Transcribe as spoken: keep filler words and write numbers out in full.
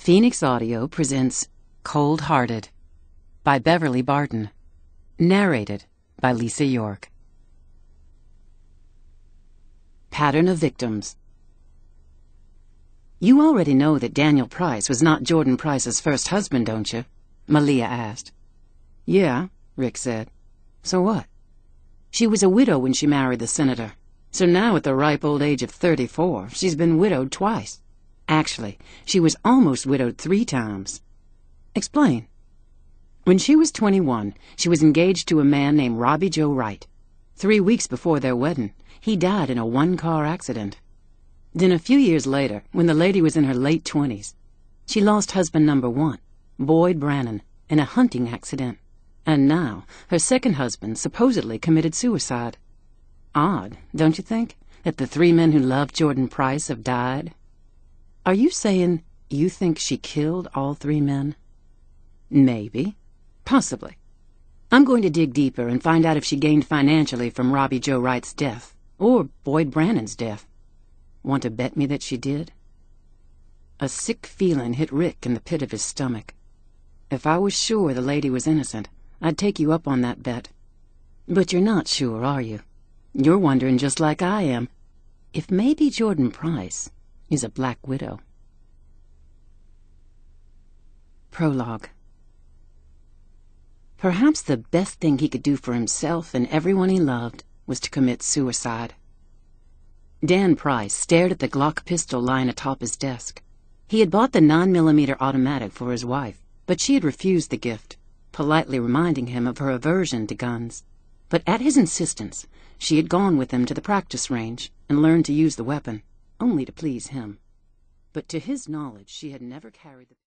Phoenix Audio presents Cold Hearted by Beverly Barton. Narrated by Lisa York. Pattern of Victims. You already know that Daniel Price was not Jordan Price's first husband, don't you? Malia asked. Yeah, Rick said. So what? She was a widow when she married the senator. So now at the ripe old age of thirty-four, she's been widowed twice. Actually, she was almost widowed three times. Explain. When she was twenty-one, she was engaged to a man named Robbie Joe Wright. Three weeks before their wedding, he died in a one-car accident. Then a few years later, when the lady was in her late twenties, she lost husband number one, Boyd Brannon, in a hunting accident. And now, her second husband supposedly committed suicide. Odd, don't you think, that the three men who loved Jordan Price have died? Are you saying you think she killed all three men? Maybe. Possibly. I'm going to dig deeper and find out if she gained financially from Robbie Joe Wright's death, or Boyd Brannon's death. Want to bet me that she did? A sick feeling hit Rick in the pit of his stomach. If I was sure the lady was innocent, I'd take you up on that bet. But you're not sure, are you? You're wondering just like I am, if maybe Jordan Price is a black widow. Prologue. Perhaps the best thing he could do for himself and everyone he loved was to commit suicide. Dan Price stared at the Glock pistol lying atop his desk. He had bought the nine millimeter automatic for his wife, but she had refused the gift, politely reminding him of her aversion to guns. But at his insistence, she had gone with him to the practice range and learned to use the weapon, only to please him. But to his knowledge, she had never carried the